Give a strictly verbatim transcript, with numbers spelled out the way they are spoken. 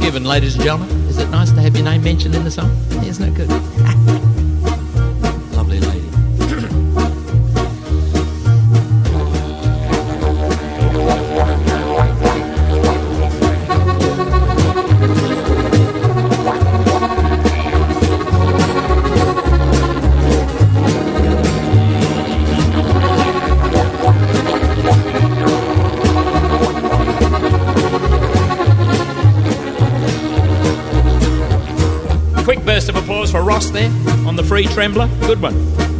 given, ladies and gentlemen. Is it nice to have your name mentioned in the song? Isn't it good? Lovely lady. Quick burst of applause for Ross there on the free trembler. Good one.